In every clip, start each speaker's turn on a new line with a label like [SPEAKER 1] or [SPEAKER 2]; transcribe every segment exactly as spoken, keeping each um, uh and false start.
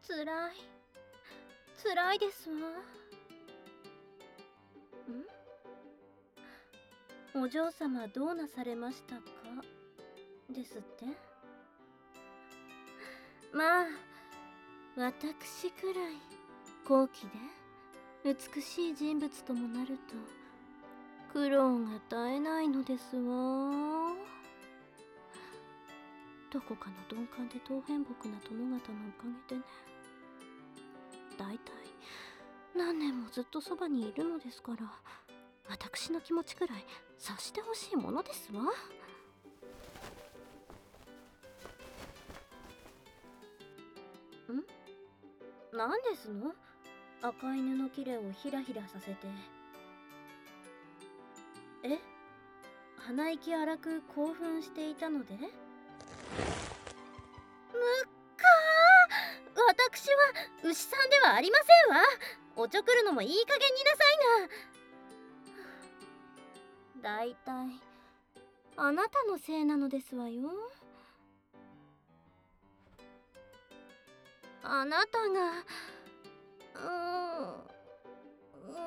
[SPEAKER 1] つらいつらいですわ。んお嬢様どうなされましたかですって。まあ私くらい高貴で美しい人物ともなると苦労が絶えないのですわ。どこかの鈍感で当変木な殿方のおかげでね。だいたい何年もずっとそばにいるのですから、私の気持ちくらい察してほしいものですわ。ん？何ですの？赤い布切れをひらひらさせて。え？鼻息荒く興奮していたので？むっかー、私は牛さんではありませんわ。おちょくるのもいい加減になさいな。だいたいあなたのせいなのですわよ。あなたがうーんうー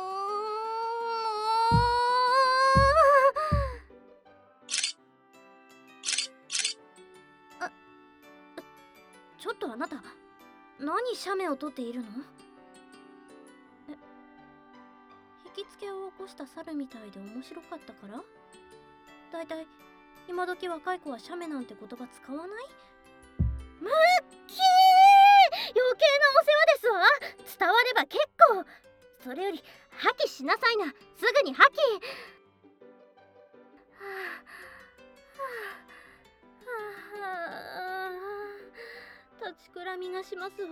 [SPEAKER 1] んあちょっとあなた何写メを撮っているの？え、引きつけを起こした猿みたいで面白かったから？だいたい今時若い子は写メなんて言葉使わない？ムッキー、余計なお世話ですわ。伝われば結構。それより破棄しなさいな。すぐに破棄。はあはあはあ、立ちくらみがしますわ。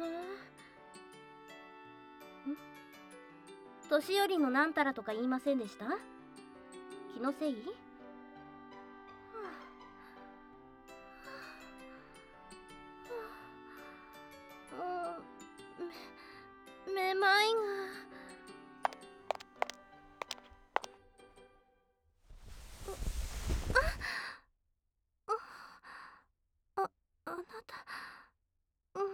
[SPEAKER 1] ん？年寄りのなんたらとか言いませんでした？気のせい？め、めまいが。あ、あなた、うん、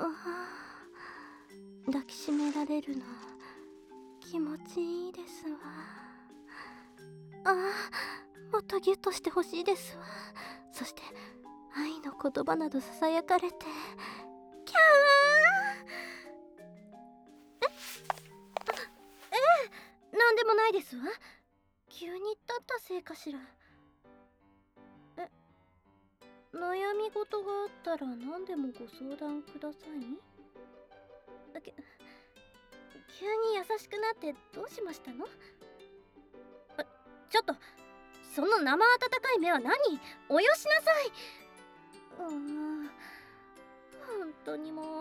[SPEAKER 1] あ、抱きしめられるの気持ちいいですわ。ああ、もっとギュッとしてほしいですわ。そして愛の言葉などささやかれて、キャー。え、あ、ええ、なんでもないですわ。急に立ったせいかしら。え、悩み事があったら何でもご相談ください。だけ急に優しくなってどうしましたの？あ、ちょっとその生温かい目は何？およしなさい。うーん、本当にも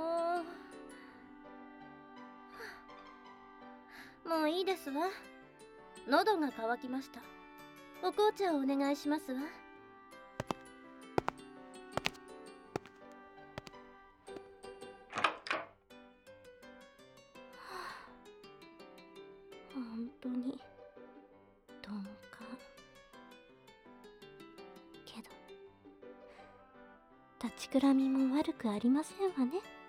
[SPEAKER 1] うもういいですわ。喉が渇きました。お紅茶をお願いしますわ。本当に鈍感けど立ちくらみも悪くありませんわね。